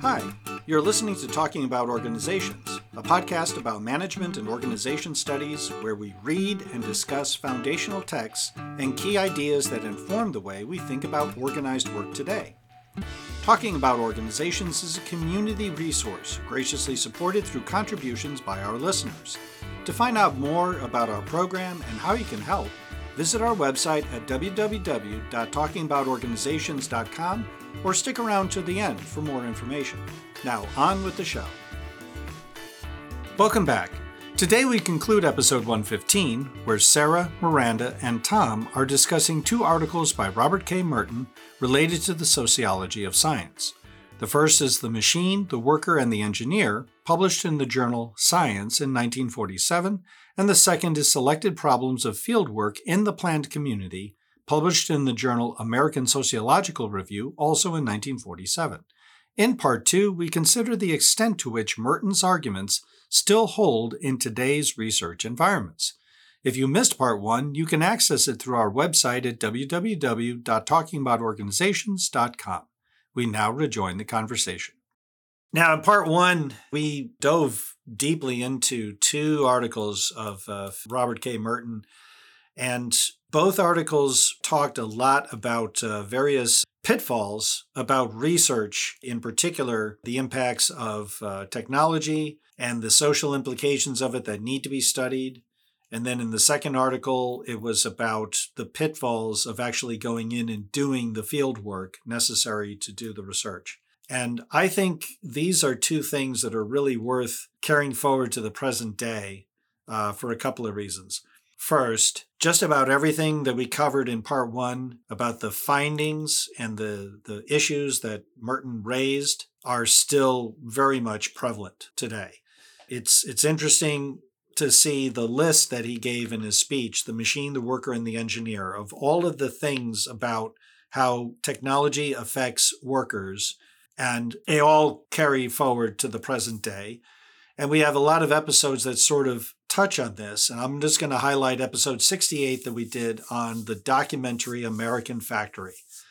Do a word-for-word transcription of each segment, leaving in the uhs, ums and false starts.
Hi, you're listening to Talking About Organizations, a podcast about management and organization studies where we read and discuss foundational texts and key ideas that inform the way we think about organized work today. Talking About Organizations is a community resource graciously supported through contributions by our listeners. To find out more about our program and how you can help, visit our website at w w w dot talking about organizations dot com or stick around to the end for more information. Now, on with the show. Welcome back. Today we conclude episode one fifteen, where Sarah, Miranda, and Tom are discussing two articles by Robert K. Merton related to the sociology of science. The first is The Machine, the Worker, and the Engineer, published in the journal Science in nineteen forty-seven, and the second is Selected Problems of Fieldwork in the Planned Community, published in the journal American Sociological Review, also in nineteen forty-seven. In part two, we consider the extent to which Merton's arguments still hold in today's research environments. If you missed part one, you can access it through our website at w w w dot talking about organizations dot com. We now rejoin the conversation. Now, in part one, we dove deeply into two articles of uh, Robert K. Merton, and both articles talked a lot about uh, various pitfalls about research, in particular, the impacts of uh, technology and the social implications of it that need to be studied. And then in the second article, it was about the pitfalls of actually going in and doing the field work necessary to do the research. And I think these are two things that are really worth carrying forward to the present day uh, for a couple of reasons. First, just about everything that we covered in part one about the findings and the, the issues that Merton raised are still very much prevalent today. It's, it's interesting to see the list that he gave in his speech, The Machine, the Worker, and the Engineer, of all of the things about how technology affects workers, and they all carry forward to the present day. And we have a lot of episodes that sort of touch on this, and I'm just going to highlight episode sixty-eight that we did on the documentary American Factory,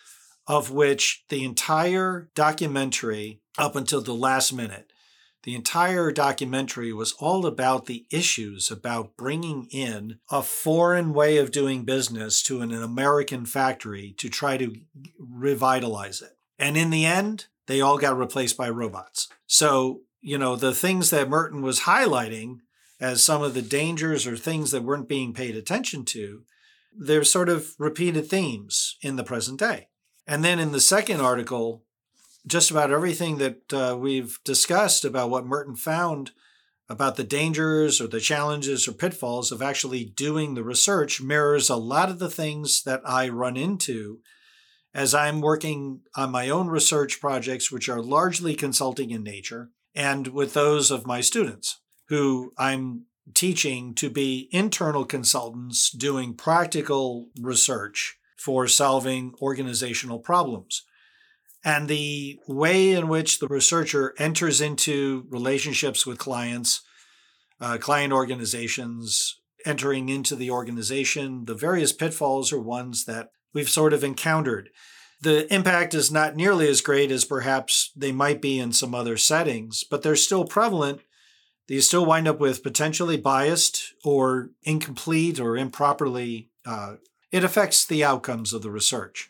of which the entire documentary, up until the last minute, the entire documentary was all about the issues about bringing in a foreign way of doing business to an American factory to try to revitalize it. And in the end, they all got replaced by robots. So, you know, the things that Merton was highlighting as some of the dangers or things that weren't being paid attention to, they're sort of repeated themes in the present day. And then in the second article, just about everything that uh, we've discussed about what Merton found about the dangers or the challenges or pitfalls of actually doing the research mirrors a lot of the things that I run into as I'm working on my own research projects, which are largely consulting in nature, and with those of my students, who I'm teaching to be internal consultants doing practical research for solving organizational problems. And the way in which the researcher enters into relationships with clients, uh, client organizations, entering into the organization, the various pitfalls are ones that we've sort of encountered. The impact is not nearly as great as perhaps they might be in some other settings, but they're still prevalent. You still wind up with potentially biased or incomplete or improperly. Uh, it affects the outcomes of the research.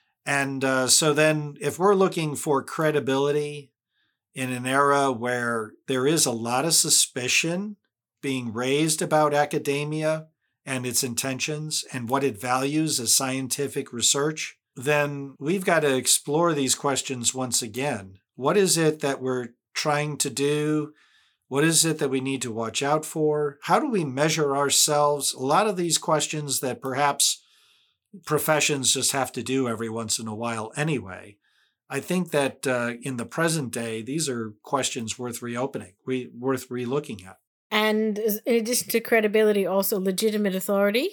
And uh, so then if we're looking for credibility in an era where there is a lot of suspicion being raised about academia and its intentions and what it values as scientific research, then we've got to explore these questions once again. What is it that we're trying to do? What is it that we need to watch out for? How do we measure ourselves? A lot of these questions that perhaps professions just have to do every once in a while anyway. I think that uh, in the present day, these are questions worth reopening, re- worth relooking at. And in addition to credibility, also legitimate authority,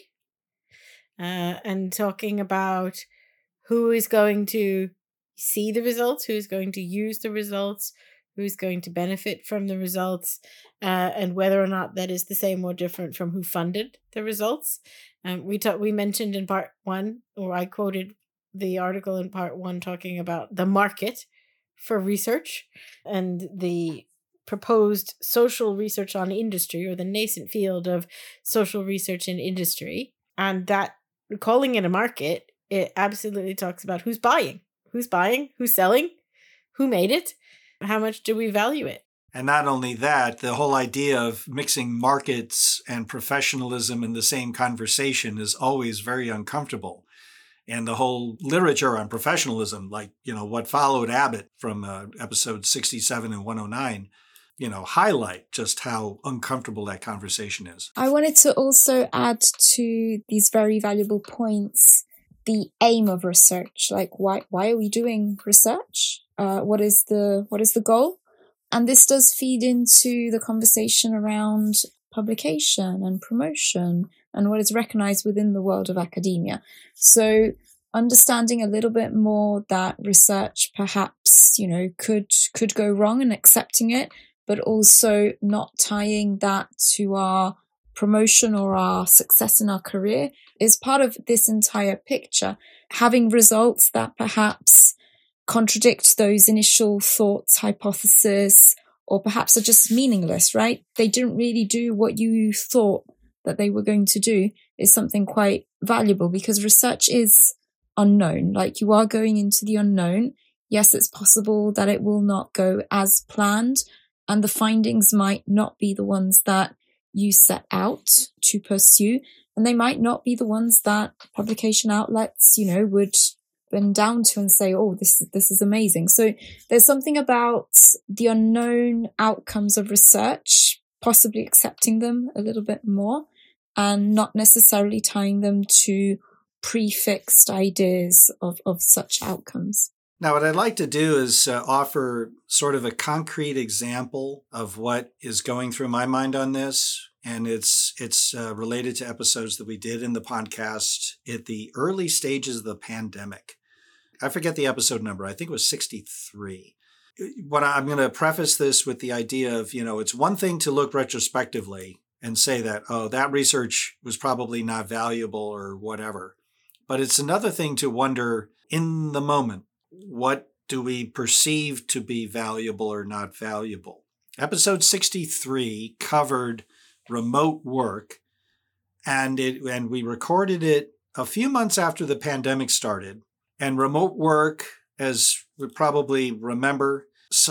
uh, and talking about who is going to see the results, who is going to use the results, who's going to benefit from the results, uh, and whether or not that is the same or different from who funded the results. Um, we ta- we mentioned in part one, or I quoted the article in part one talking about the market for research and the proposed social research on industry, or the nascent field of social research in industry. And that, calling it a market, it absolutely talks about who's buying, who's buying, who's selling, who made it, how much do we value it. And not only that, the whole idea of mixing markets and professionalism in the same conversation is always very uncomfortable. And the whole literature on professionalism, like, you know, what followed Abbott from uh, episode sixty-seven and one oh nine, you know, highlight just how uncomfortable that conversation is. I wanted to also add to these very valuable points the aim of research. Like, why why are we doing research? Uh, what is the what is the goal? And this does feed into the conversation around publication and promotion and what is recognized within the world of academia. So understanding a little bit more that research perhaps, you know, could could go wrong, and accepting it, but also not tying that to our promotion or our success in our career is part of this entire picture. Having results that perhaps contradict those initial thoughts, hypotheses, or perhaps are just meaningless, right? They didn't really do what you thought that they were going to do is something quite valuable, because research is unknown. Like, you are going into the unknown. Yes, it's possible that it will not go as planned, and the findings might not be the ones that you set out to pursue, and they might not be the ones that publication outlets, you know, would bend down to and say, oh, this, this is amazing. So there's something about the unknown outcomes of research, possibly accepting them a little bit more and not necessarily tying them to prefixed ideas of, of such outcomes. Now, what I'd like to do is uh, offer sort of a concrete example of what is going through my mind on this. And it's it's uh, related to episodes that we did in the podcast at the early stages of the pandemic. I forget the episode number. I think it was sixty-three. What I'm going to preface this with the idea of, you know, it's one thing to look retrospectively and say that, oh, that research was probably not valuable or whatever. But it's another thing to wonder in the moment, what do we perceive to be valuable or not valuable? Episode sixty-three covered remote work, and it and we recorded it a few months after the pandemic started. And remote work, as we probably remember,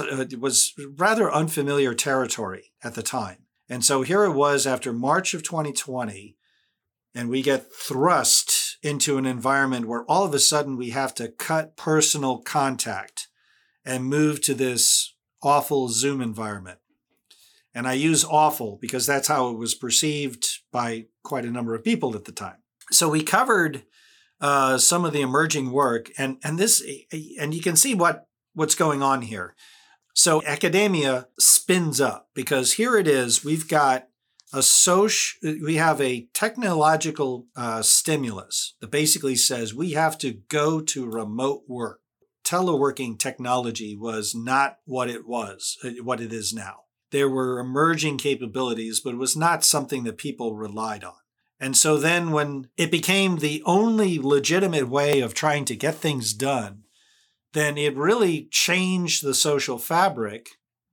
was rather unfamiliar territory at the time. And so here it was after March of twenty twenty, and we get thrust into an environment where all of a sudden we have to cut personal contact and move to this awful Zoom environment. And I use awful because that's how it was perceived by quite a number of people at the time. So we covered uh, some of the emerging work, and and this and you can see what what's going on here. So academia spins up because here it is. We've got a social, we have a technological uh, stimulus that basically says we have to go to remote work. Teleworking technology was not what it was, what it is now. There were emerging capabilities, but it was not something that people relied on. And so then when it became the only legitimate way of trying to get things done, then it really changed the social fabric,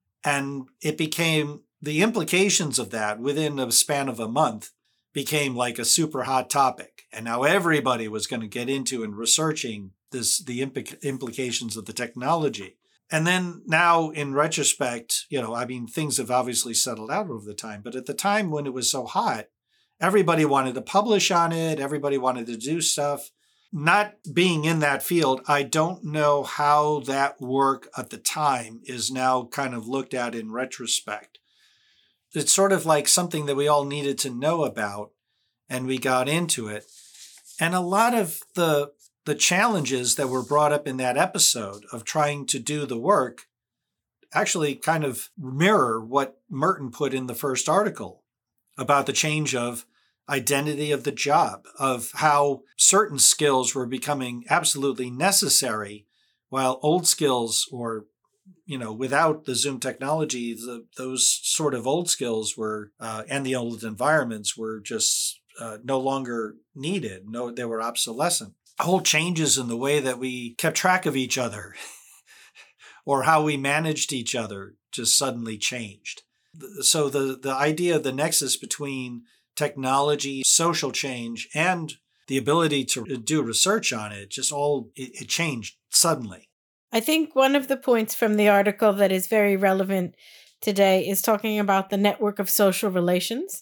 and it became, the implications of that within a span of a month became like a super hot topic. And now everybody was going to get into and researching this, the implic- implications of the technology. And then now in retrospect, you know, I mean, things have obviously settled out over the time, but at the time when it was so hot, everybody wanted to publish on it. Everybody wanted to do stuff. Not being in that field, I don't know how that work at the time is now kind of looked at in retrospect. It's sort of like something that we all needed to know about, and we got into it. And a lot of the the challenges that were brought up in that episode of trying to do the work actually kind of mirror what Merton put in the first article about the change of identity of the job, of how certain skills were becoming absolutely necessary, while old skills, or, you know, without the Zoom technology, the, those sort of old skills were, uh, and the old environments were just uh, no longer needed. No, they were obsolescent. Whole changes in the way that we kept track of each other or how we managed each other just suddenly changed. So the, the idea of the nexus between technology, social change, and the ability to do research on it, just all, it, it changed suddenly. I think one of the points from the article that is very relevant today is talking about the network of social relations.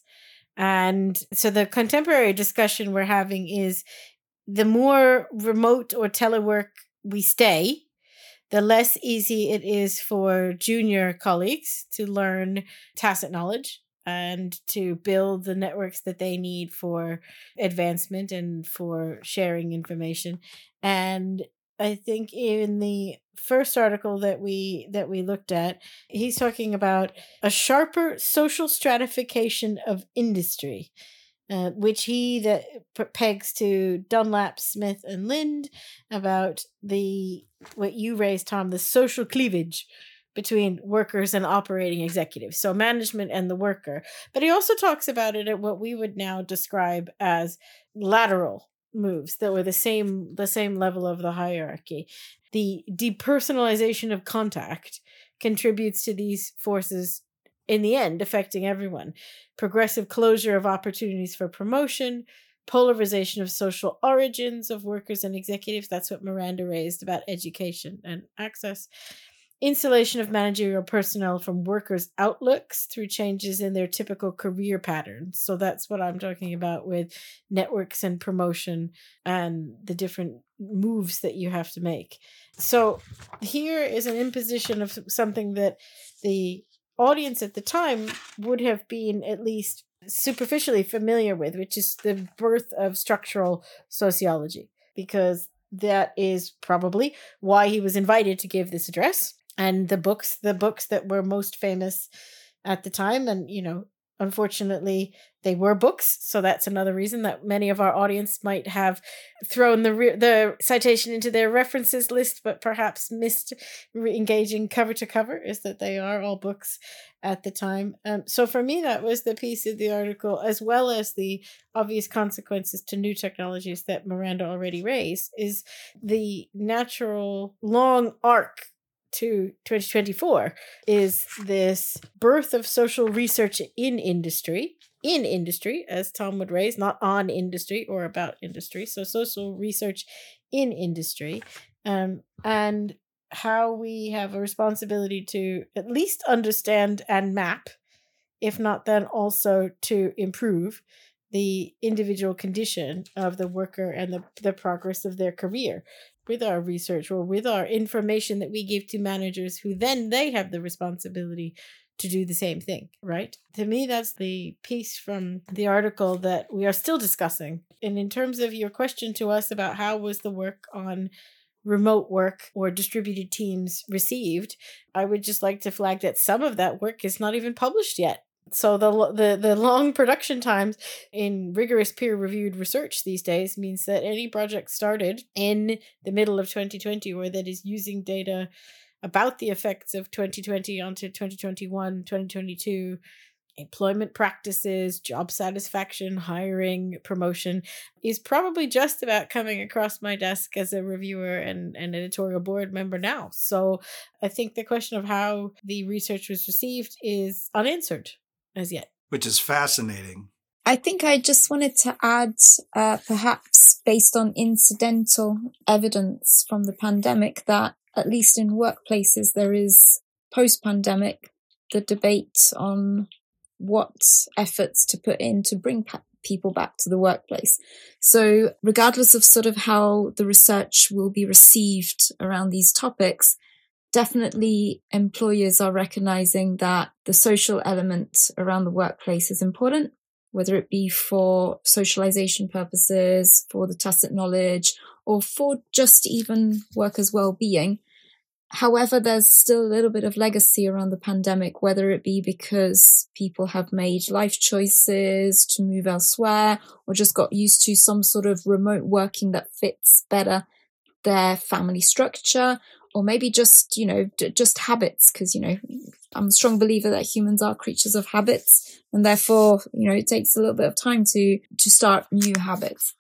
And so the contemporary discussion we're having is the more remote or telework we stay, the less easy it is for junior colleagues to learn tacit knowledge and to build the networks that they need for advancement and for sharing information. And I think in the first article that we that we looked at, he's talking about a sharper social stratification of industry, uh, which he that p- pegs to Dunlap, Smith, and Lind about the what you raised, Tom, the social cleavage between workers and operating executives, so management and the worker. But he also talks about it at what we would now describe as lateral moves that were the same the same level of the hierarchy. The depersonalization of contact contributes to these forces in the end affecting everyone. Progressive closure of opportunities for promotion, polarization of social origins of workers and executives. That's what Miranda raised about education and access. Insulation of managerial personnel from workers' outlooks through changes in their typical career patterns. So that's what I'm talking about with networks and promotion and the different moves that you have to make. So here is an imposition of something that the audience at the time would have been at least superficially familiar with, which is the birth of structural sociology, because that is probably why he was invited to give this address. And the books, the books that were most famous at the time, and, you know, unfortunately, they were books. So that's another reason that many of our audience might have thrown the re- the citation into their references list, but perhaps missed re- engaging cover to cover, is that they are all books at the time. Um, so for me, that was the piece of the article, as well as the obvious consequences to new technologies that Miranda already raised, is the natural long arc to twenty twenty-four is this birth of social research in industry, in industry, as Tom would raise, not on industry or about industry. So social research in industry, um, and how we have a responsibility to at least understand and map, if not then also to improve the individual condition of the worker and the, the progress of their career with our research or with our information that we give to managers, who then they have the responsibility to do the same thing, right? To me, that's the piece from the article that we are still discussing. And in terms of your question to us about how was the work on remote work or distributed teams received, I would just like to flag that some of that work is not even published yet. So the the the long production times in rigorous peer-reviewed research these days means that any project started in the middle of twenty twenty or that is using data about the effects of twenty twenty onto twenty twenty-one, twenty twenty-two, employment practices, job satisfaction, hiring, promotion, is probably just about coming across my desk as a reviewer and an editorial board member now. So I think the question of how the research was received is unanswered as yet. Which is fascinating. I think I just wanted to add, uh, perhaps based on incidental evidence from the pandemic, that at least in workplaces, there is post-pandemic, the debate on what efforts to put in to bring pa- people back to the workplace. So regardless of sort of how the research will be received around these topics, definitely employers are recognizing that the social element around the workplace is important, whether it be for socialization purposes, for the tacit knowledge, or for just even workers' well-being. However, there's still a little bit of legacy around the pandemic, whether it be because people have made life choices to move elsewhere or just got used to some sort of remote working that fits better their family structure, or maybe just, you know, d- just habits, because, you know, I'm a strong believer that humans are creatures of habits, and therefore, you know, it takes a little bit of time to to start new habits.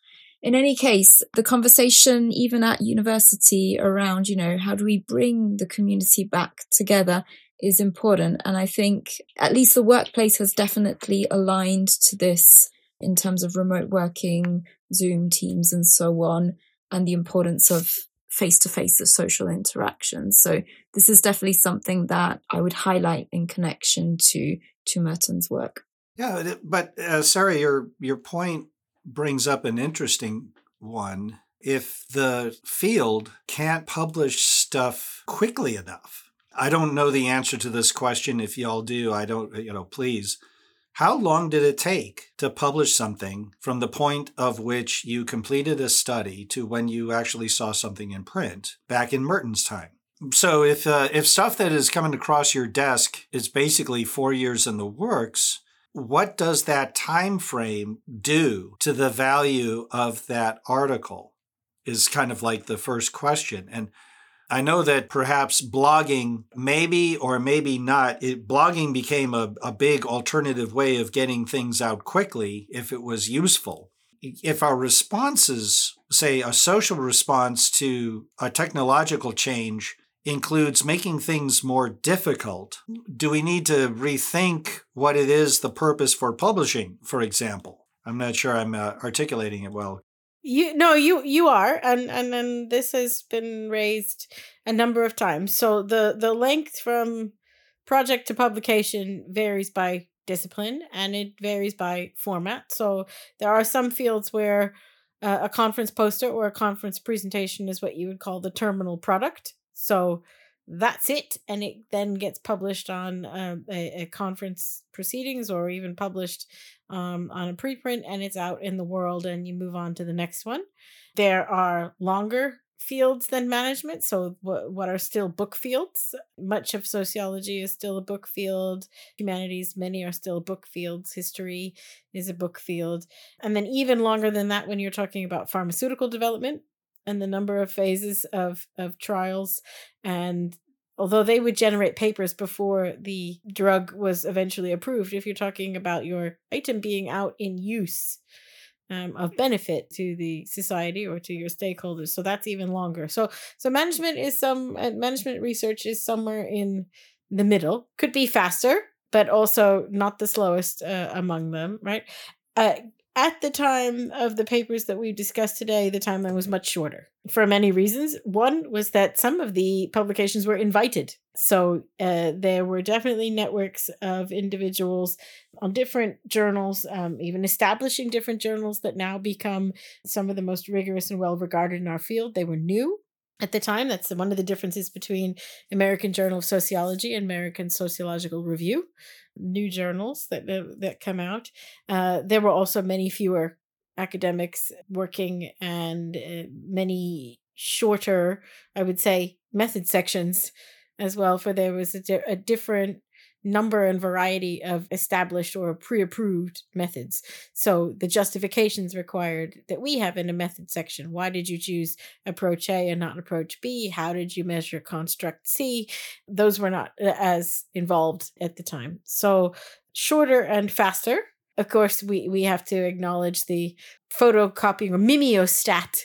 in any case, the conversation, even at university, around, you know, how do we bring the community back together is important. And I think at least the workplace has definitely aligned to this in terms of remote working, Zoom, Teams, and so on, and the importance of face-to-face of social interactions. So this is definitely something that I would highlight in connection to, to Merton's work. Yeah, but uh, Sarah, your your point brings up an interesting one. If the field can't publish stuff quickly enough, I don't know the answer to this question. If y'all do, I don't, you know, please. How long did it take to publish something from the point of which you completed a study to when you actually saw something in print back in Merton's time? So if uh, if stuff that is coming across your desk is basically four years in the works, what does that time frame do to the value of that article is kind of like the first question. And I know that perhaps blogging, maybe or maybe not, it, blogging became a, a big alternative way of getting things out quickly if it was useful. If our responses, say a social response to a technological change, includes making things more difficult, do we need to rethink what it is the purpose for publishing, for example? I'm not sure I'm uh, articulating it well. You no, you you are, and and and this has been raised a number of times. So the the length from project to publication varies by discipline, and it varies by format. So there are some fields where uh, a conference poster or a conference presentation is what you would call the terminal product. So that's it, and it then gets published on uh, a, a conference proceedings, or even published um, on a preprint, and it's out in the world, and you move on to the next one. There are longer fields than management, so w- what are still book fields. Much of sociology is still a book field. Humanities, many are still book fields. History is a book field. And then even longer than that when you're talking about pharmaceutical development, and the number of phases of, of trials. And although they would generate papers before the drug was eventually approved, if you're talking about your item being out in use um, of benefit to the society or to your stakeholders, so that's even longer. So so management is some uh, management research is somewhere in the middle. Could be faster, but also not the slowest uh, among them, right? Uh, At the time of the papers that we've discussed today, the timeline was much shorter for many reasons. One was that some of the publications were invited. So uh, there were definitely networks of individuals on different journals, um, even establishing different journals that now become some of the most rigorous and well-regarded in our field. They were new at the time. That's one of the differences between American Journal of Sociology and American Sociological Review. New journals that that come out. Uh, there were also many fewer academics working, and uh, many shorter, I would say, method sections as well, for there was a, di- a different number and variety of established or pre-approved methods. So the justifications required that we have in a method section. Why did you choose approach A and not approach B? How did you measure construct C? Those were not as involved at the time. So shorter and faster. Of course, we, we have to acknowledge the photocopying or mimeostat.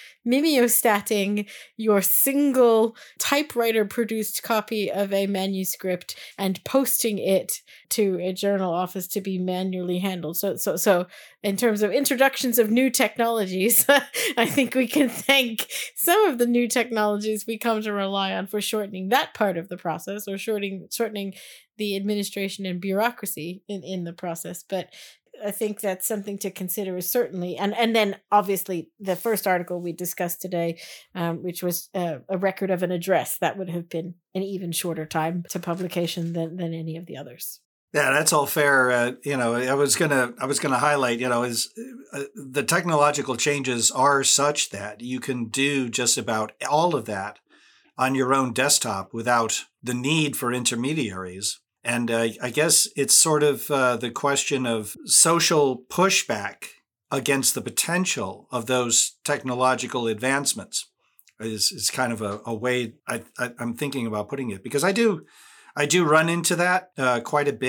Mimeostating your single typewriter produced copy of a manuscript and posting it to a journal office to be manually handled. So, so, so in terms of introductions of new technologies, I think we can thank some of the new technologies we come to rely on for shortening that part of the process, or shortening, shortening the administration and bureaucracy in, in the process. But I think that's something to consider, is certainly, and and then obviously the first article we discussed today, um, which was uh, a record of an address, that would have been an even shorter time to publication than than any of the others. Yeah, that's all fair. Uh, you know, I was gonna I was gonna highlight, you know, is uh, the technological changes are such that you can do just about all of that on your own desktop without the need for intermediaries. And uh, I guess it's sort of uh, the question of social pushback against the potential of those technological advancements is, is kind of a, a way I, I, I'm thinking about putting it, because I do I do run into that uh, quite a bit.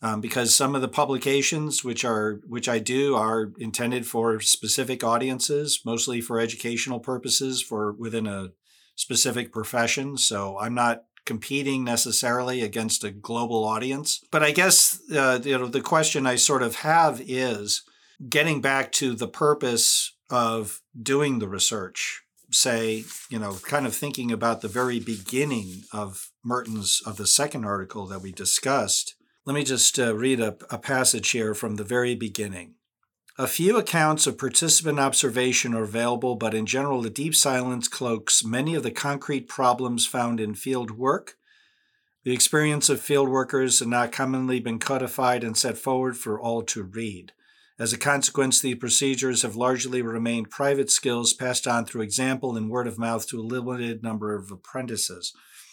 um, because some of the publications which are which I do are intended for specific audiences, mostly for educational purposes for within a specific profession. So I'm not competing necessarily against a global audience. But I guess uh, you know the question I sort of have is getting back to the purpose of doing the research. Say, you know, kind of thinking about the very beginning of Merton's, of the second article that we discussed. Let me just uh, read a, a passage here from the very beginning. A few accounts of participant observation are available, but in general, the deep silence cloaks many of the concrete problems found in field work. The experience of field workers has not commonly been codified and set forward for all to read. As a consequence, the procedures have largely remained private skills passed on through example and word of mouth to a limited number of apprentices.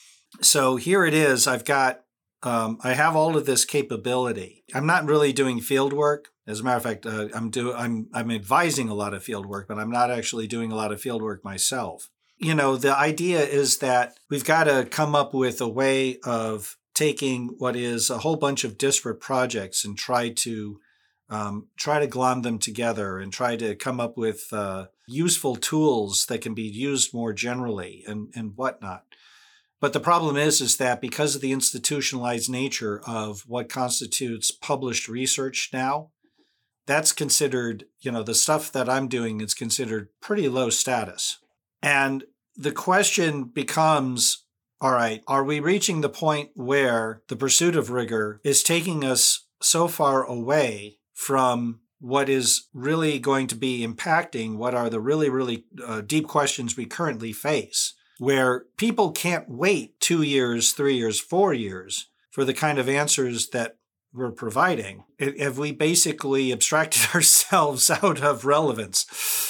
So here it is. I've got, um, I have all of this capability. I'm not really doing field work. As a matter of fact, uh, I'm do I'm I'm advising a lot of field work, but I'm not actually doing a lot of field work myself. You know, the idea is that we've got to come up with a way of taking what is a whole bunch of disparate projects and try to Um, try to glom them together and try to come up with uh, useful tools that can be used more generally and, and whatnot. But the problem is, is that because of the institutionalized nature of what constitutes published research now, that's considered, you know, the stuff that I'm doing is considered pretty low status. And the question becomes, all right, are we reaching the point where the pursuit of rigor is taking us so far away from what is really going to be impacting what are the really, really uh, deep questions we currently face, where people can't wait two years, three years, four years for the kind of answers that we're providing? It, have we basically abstracted ourselves out of relevance?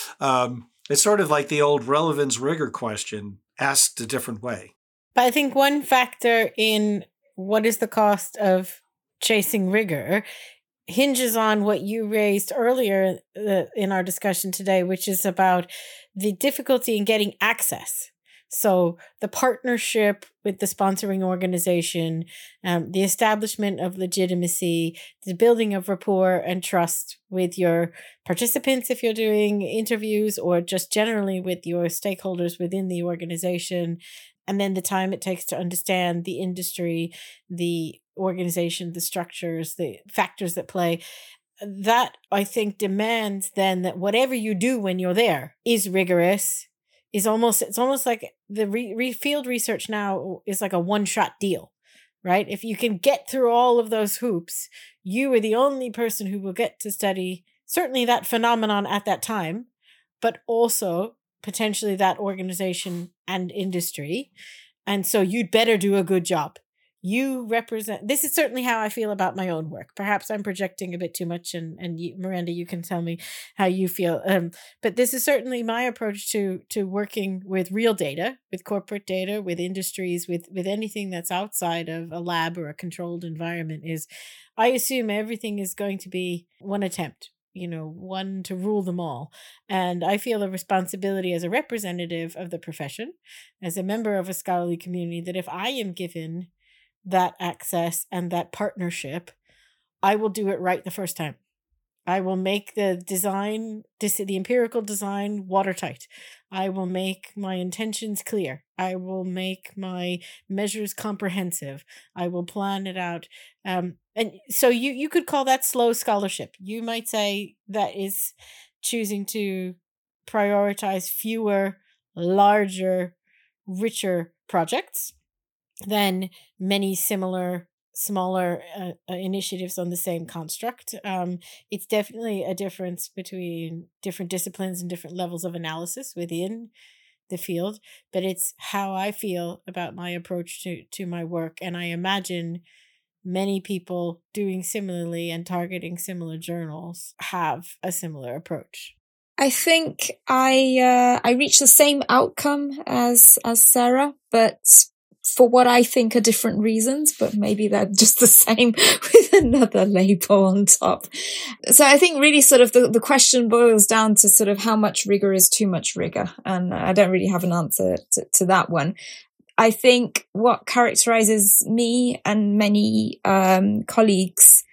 Um, it's sort of like the old relevance rigor question asked a different way. But I think one factor in what is the cost of chasing rigor hinges on what you raised earlier uh, in our discussion today, which is about the difficulty in getting access. So the partnership with the sponsoring organization, um, the establishment of legitimacy, the building of rapport and trust with your participants if you're doing interviews, or just generally with your stakeholders within the organization, and then the time it takes to understand the industry, the organization, the structures, the factors that play. That, I think, demands then that whatever you do when you're there is rigorous, is almost, it's almost like the re, re, field research now is like a one-shot deal, right? If you can get through all of those hoops, you are the only person who will get to study certainly that phenomenon at that time, but also potentially that organization and industry. And so you'd better do a good job. You represent, this is certainly how I feel about my own work. Perhaps I'm projecting a bit too much, and, and you, Miranda, you can tell me how you feel. Um, but this is certainly my approach to, to working with real data, with corporate data, with industries, with, with anything that's outside of a lab or a controlled environment. Is I assume everything is going to be one attempt, you know, one to rule them all. And I feel a responsibility as a representative of the profession, as a member of a scholarly community, that if I am given that access and that partnership, I will do it right the first time. I will make the design, the empirical design, watertight. I will make my intentions clear. I will make my measures comprehensive. I will plan it out. Um, and so you, you could call that slow scholarship. You might say that is choosing to prioritize fewer, larger, richer projects than many similar smaller uh, initiatives on the same construct. Um, it's definitely a difference between different disciplines and different levels of analysis within the field, but it's how I feel about my approach to, to my work. And I imagine many people doing similarly and targeting similar journals have a similar approach. I think I uh, I reached the same outcome as as Sarah, but for what I think are different reasons, but maybe they're just the same with another label on top. So I think really sort of the, the question boils down to sort of how much rigor is too much rigor. And I don't really have an answer to, to that one. I think what characterizes me and many um, colleagues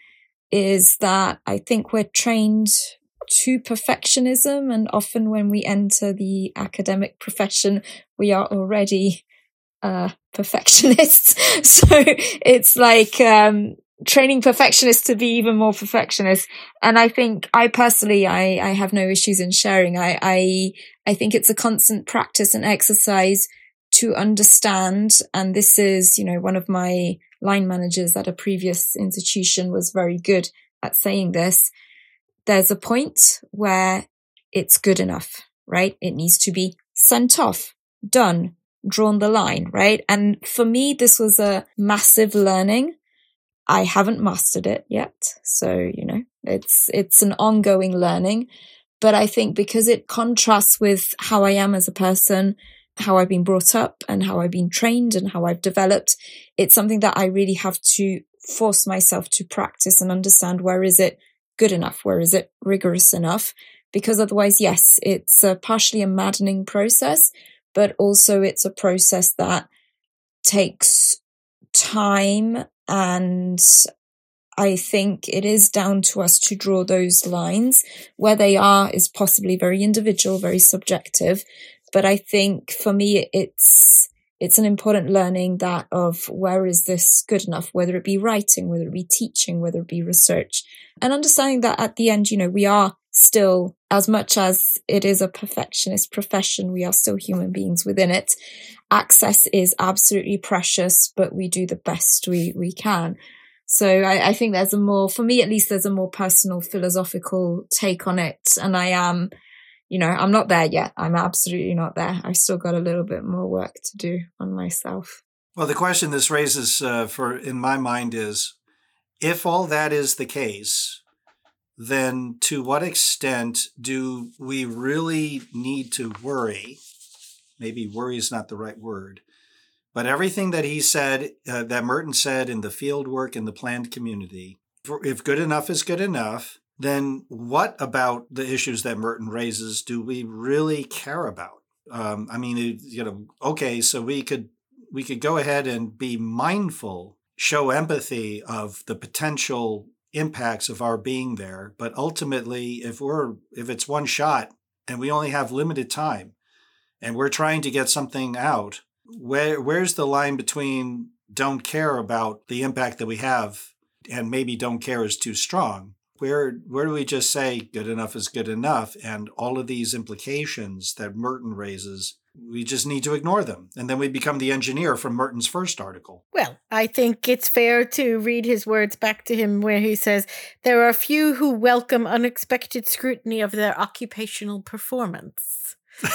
is that I think we're trained to perfectionism, and often when we enter the academic profession, we are already uh, perfectionists. So it's like um, training perfectionists to be even more perfectionists. And I think I personally, I, I have no issues in sharing. I, I, I think it's a constant practice and exercise to understand. And this is, you know, one of my line managers at a previous institution was very good at saying this. There's a point where it's good enough, right? It needs to be sent off, done, drawn the line, right? And for me, this was a massive learning. I haven't mastered it yet. So, you know, it's, it's an ongoing learning, but I think because it contrasts with how I am as a person, how I've been brought up and how I've been trained and how I've developed, it's something that I really have to force myself to practice and understand where is it good enough? Where is it rigorous enough? Because otherwise, yes, it's a partially a maddening process, but also it's a process that takes time. And I think it is down to us to draw those lines. Where they are is possibly very individual, very subjective. But I think for me, it's it's an important learning that of where is this good enough, whether it be writing, whether it be teaching, whether it be research, and understanding that at the end, you know, we are still, as much as it is a perfectionist profession, we are still human beings within it. Access is absolutely precious, but we do the best we, we can. So I, I think there's a more, for me at least, there's a more personal philosophical take on it. And I am, you know, I'm not there yet. I'm absolutely not there. I've still got a little bit more work to do on myself. Well, the question this raises uh, for in my mind is, if all that is the case, then to what extent do we really need to worry? Maybe worry is not the right word, but everything that he said, uh, that Merton said in the field work in the planned community, if good enough is good enough, then what about the issues that Merton raises do we really care about? Um, I mean, it, you know, okay, so we could we could go ahead and be mindful, show empathy of the potential impacts of our being there, but ultimately, if we're if it's one shot and we only have limited time, and we're trying to get something out, where where's the line between don't care about the impact that we have and maybe don't care is too strong? Where where do we just say good enough is good enough, and all of these implications that Merton raises, we just need to ignore them, and then we become the engineer from Merton's first article? Well, I think it's fair to read his words back to him where he says, there are few who welcome unexpected scrutiny of their occupational performance.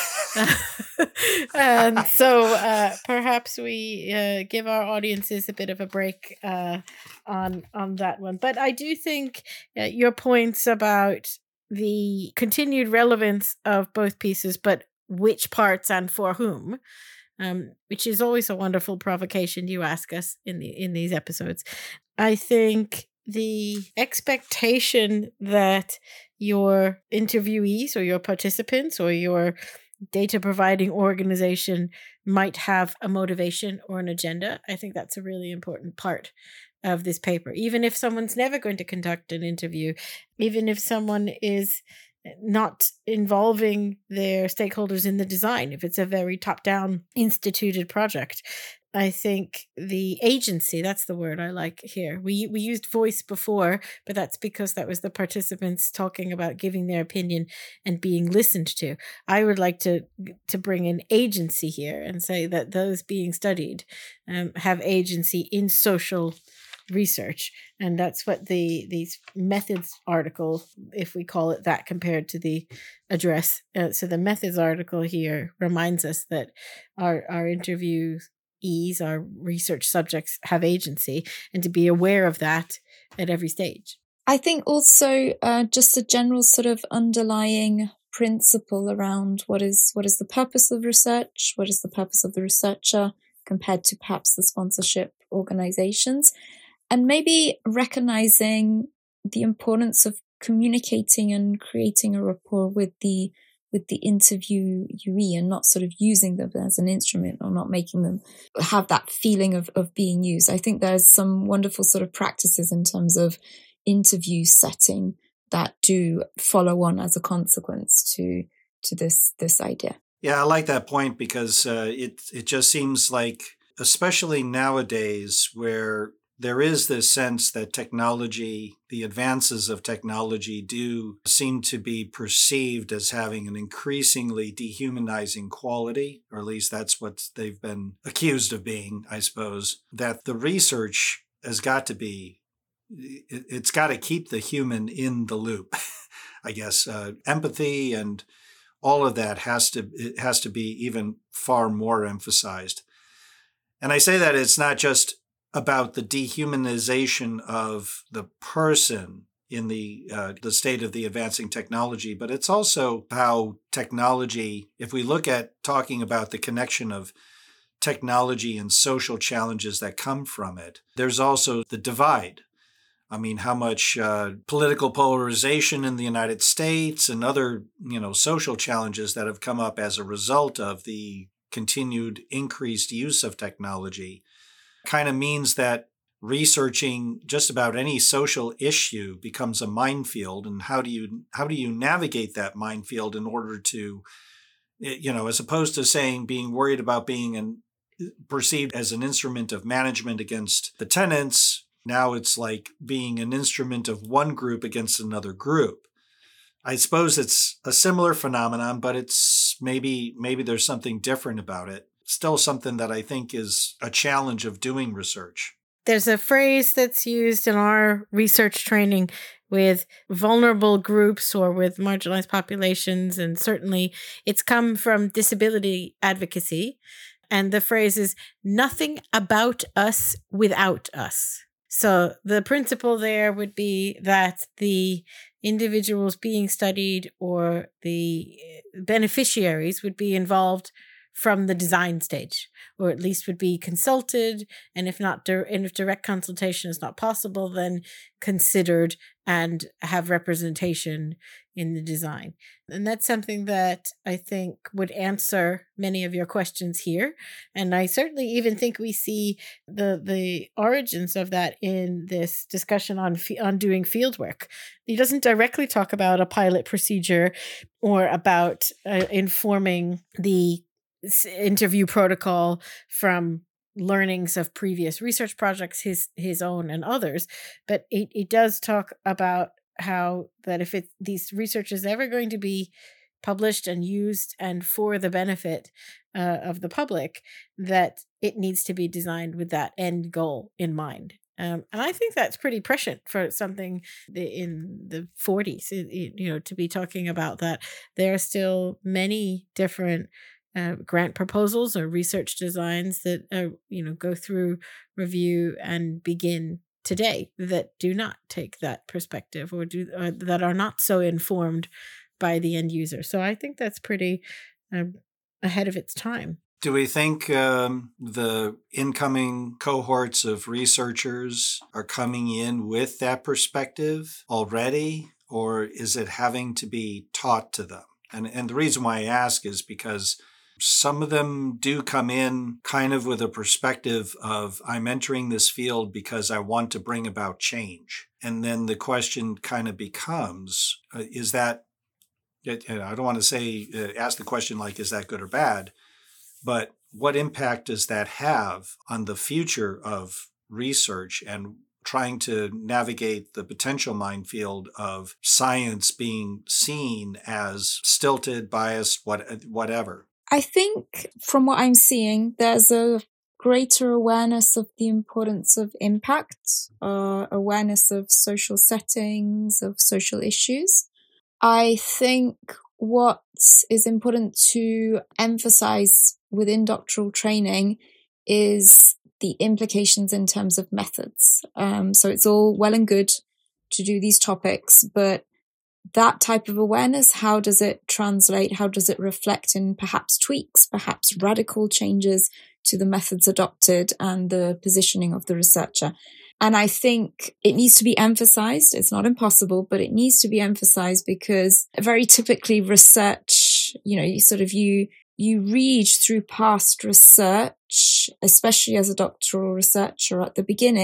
And so uh, perhaps we uh, give our audiences a bit of a break uh, on on that one. But I do think uh, your points about the continued relevance of both pieces, but which parts and for whom, um, which is always a wonderful provocation you ask us in the in these episodes. I think the expectation that your interviewees or your participants or your data providing organization might have a motivation or an agenda, I think that's a really important part of this paper. Even if someone's never going to conduct an interview, even if someone is not involving their stakeholders in the design, if it's a very top-down instituted project, I think the agency, that's the word I like here. We we used voice before, but that's because that was the participants talking about giving their opinion and being listened to. I would like to to bring in agency here and say that those being studied um, have agency in social research. And that's what the these methods article, if we call it that, compared to the address. Uh, so the methods article here reminds us that our, our interviews, our research subjects have agency, and to be aware of that at every stage. I think also uh, just a general sort of underlying principle around what is what is the purpose of research, what is the purpose of the researcher compared to perhaps the sponsorship organizations, and maybe recognizing the importance of communicating and creating a rapport with the with the interviewee and not sort of using them as an instrument or not making them have that feeling of, of being used. I think there's some wonderful sort of practices in terms of, interview setting that do follow on as a consequence to to this this idea. Yeah, I like that point because uh, it it just seems like, especially nowadays, where there is this sense that technology, the advances of technology do seem to be perceived as having an increasingly dehumanizing quality, or at least that's what they've been accused of being, I suppose, that the research has got to be, it, it's got to keep the human in the loop, I guess. Uh, empathy and all of that has to, it has to be even far more emphasized. And I say that it's not just about the dehumanization of the person in the uh, the state of the advancing technology, but it's also how technology, if we look at talking about the connection of technology and social challenges that come from it, there's also the divide. I mean, how much uh, political polarization in the United States and other, you know, social challenges that have come up as a result of the continued increased use of technology kind of means that researching just about any social issue becomes a minefield. And how do you how do you navigate that minefield in order to, you know, as opposed to saying being worried about being an, perceived as an instrument of management against the tenants, now it's like being an instrument of one group against another group. I suppose it's a similar phenomenon, but it's maybe maybe there's something different about it. Still something that I think is a challenge of doing research. There's a phrase that's used in our research training with vulnerable groups or with marginalized populations, and certainly it's come from disability advocacy. And the phrase is, nothing about us without us. So the principle there would be that the individuals being studied or the beneficiaries would be involved from the design stage, or at least would be consulted. And if not, and if direct consultation is not possible, then considered and have representation in the design. And that's something that I think would answer many of your questions here. And I certainly even think we see the the origins of that in this discussion on on doing fieldwork. He doesn't directly talk about a pilot procedure or about uh, informing the interview protocol from learnings of previous research projects, his his own and others, but it, it does talk about how that if it these research is ever going to be published and used and for the benefit uh, of the public, that it needs to be designed with that end goal in mind. Um, and I think that's pretty prescient for something in the forties, you know, to be talking about that. There are still many different Uh, grant proposals or research designs that uh, you know go through review and begin today that do not take that perspective or do uh, that are not so informed by the end user. So I think that's pretty um, ahead of its time. Do we think um, the incoming cohorts of researchers are coming in with that perspective already, or is it having to be taught to them? And and the reason why I ask is because some of them do come in kind of with a perspective of, I'm entering this field because I want to bring about change. And then the question kind of becomes, uh, is that, I don't want to say, uh, ask the question like, is that good or bad? But what impact does that have on the future of research and trying to navigate the potential minefield of science being seen as stilted, biased, what, whatever? I think from what I'm seeing, there's a greater awareness of the importance of impact, uh, awareness of social settings, of social issues. I think what is important to emphasize within doctoral training is the implications in terms of methods. Um, so it's all well and good to do these topics, but that type of awareness, how does it translate? How does it reflect in perhaps tweaks, perhaps radical changes to the methods adopted and the positioning of the researcher? And I think it needs to be emphasized. It's not impossible, but it needs to be emphasized because very typically research, you know, you sort of, you, you read through past research, especially as a doctoral researcher at the beginning,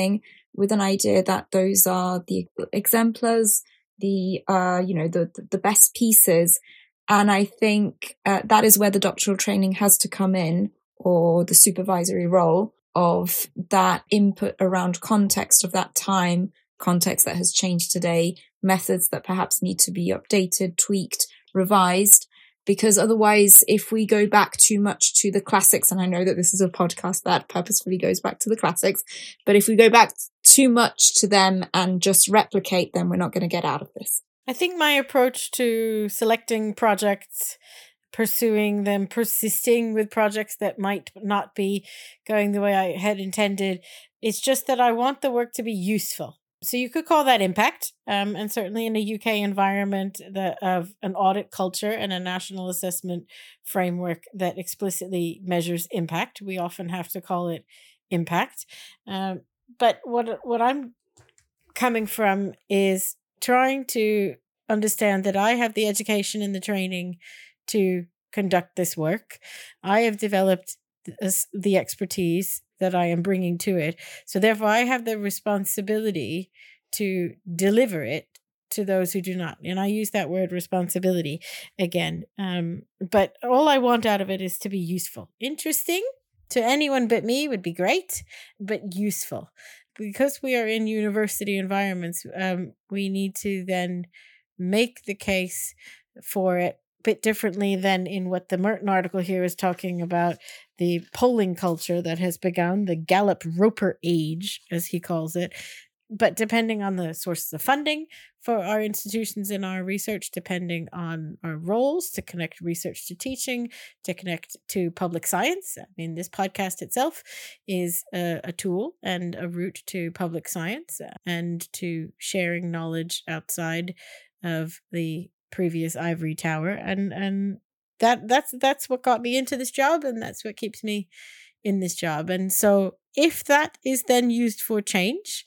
with an idea that those are the exemplars, the, uh, you know, the, the best pieces. And I think uh, that is where the doctoral training has to come in, or the supervisory role of that input around context of that time, context that has changed today, methods that perhaps need to be updated, tweaked, revised. Because otherwise, if we go back too much to the classics, and I know that this is a podcast that purposefully goes back to the classics, but if we go back too much to them and just replicate them, we're not going to get out of this. I think my approach to selecting projects, pursuing them, persisting with projects that might not be going the way I had intended, it's just that I want the work to be useful. So you could call that impact, um, and certainly in a U K environment that of an audit culture and a national assessment framework that explicitly measures impact, we often have to call it impact. Um, but what what I'm coming from is trying to understand that I have the education and the training to conduct this work. I have developed this, the expertise that I am bringing to it. So therefore, I have the responsibility to deliver it to those who do not. And I use that word responsibility again. Um, but all I want out of it is to be useful. Interesting to anyone but me would be great, but useful. Because we are in university environments, um, we need to then make the case for it a bit differently than in what the Merton article here is talking about, the polling culture that has begun, the Gallup-Roper age, as he calls it. But depending on the sources of funding for our institutions and our research, depending on our roles to connect research to teaching, to connect to public science. I mean, this podcast itself is a, a tool and a route to public science and to sharing knowledge outside of the previous ivory tower. And and that that's that's what got me into this job, and that's what keeps me in this job. And so if that is then used for change,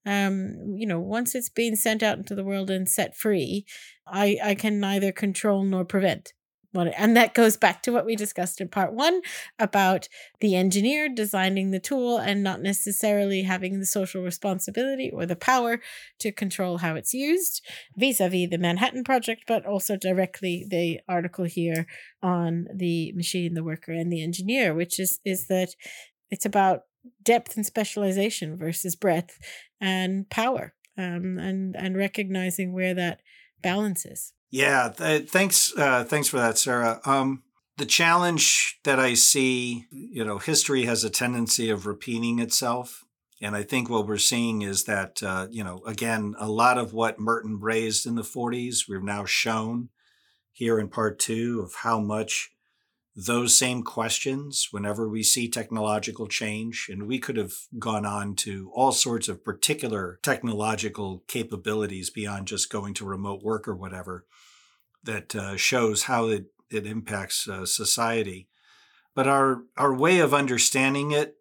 um, you know, once it's been sent out into the world and set free, I, I can neither control nor prevent. And that goes back to what we discussed in part one about the engineer designing the tool and not necessarily having the social responsibility or the power to control how it's used vis-a-vis the Manhattan Project, but also directly the article here on the machine, the worker, and the engineer, which is, is that it's about depth and specialization versus breadth and power, um, and, and recognizing where that balance is. Yeah, th- thanks. Uh, thanks for that, Sarah. Um, the challenge that I see, you know, history has a tendency of repeating itself. And I think what we're seeing is that, uh, you know, again, a lot of what Merton raised in the forties, we've now shown here in part two of how much those same questions, whenever we see technological change, and we could have gone on to all sorts of particular technological capabilities beyond just going to remote work or whatever, that uh, shows how it, it impacts uh, society. But our our way of understanding it,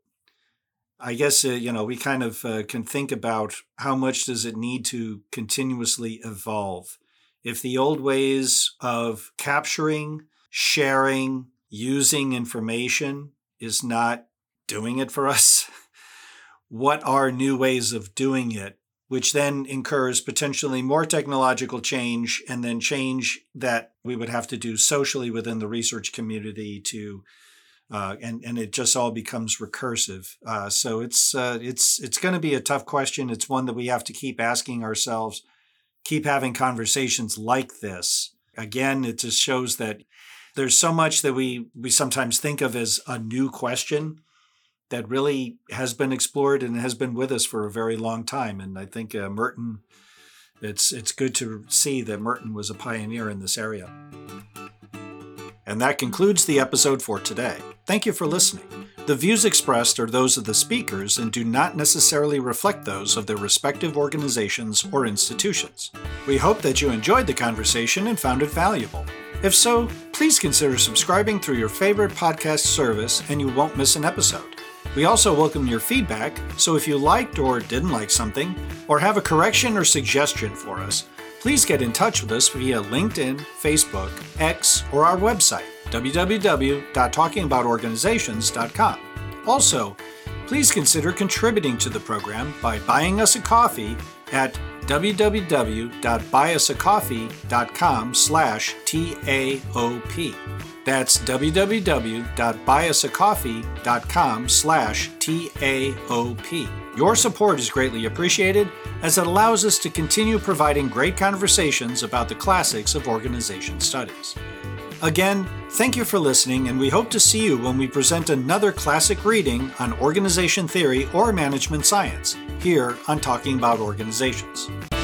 I guess, uh, you know, we kind of uh, can think about how much does it need to continuously evolve. If the old ways of capturing, sharing, using information is not doing it for us, what are new ways of doing it, which then incurs potentially more technological change and then change that we would have to do socially within the research community to, uh, and, and it just all becomes recursive. Uh, so it's, uh, it's, it's going to be a tough question. It's one that we have to keep asking ourselves, keep having conversations like this. Again, it just shows that there's so much that we, we sometimes think of as a new question that really has been explored and has been with us for a very long time. And I think uh, Merton, it's it's good to see that Merton was a pioneer in this area. And that concludes the episode for today. Thank you for listening. The views expressed are those of the speakers and do not necessarily reflect those of their respective organizations or institutions. We hope that you enjoyed the conversation and found it valuable. If so, please consider subscribing through your favorite podcast service and you won't miss an episode. We also welcome your feedback, so if you liked or didn't like something, or have a correction or suggestion for us, please get in touch with us via LinkedIn, Facebook, X, or our website, w w w dot talking about organizations dot com. Also, Please consider contributing to the program by buying us a coffee at www.buyusacoffee.com slash TAOP. That's www.buyusacoffee.com slash TAOP. Your support is greatly appreciated as it allows us to continue providing great conversations about the classics of organization studies. Again, thank you for listening, and we hope to see you when we present another classic reading on organization theory or management science here on Talking About Organizations.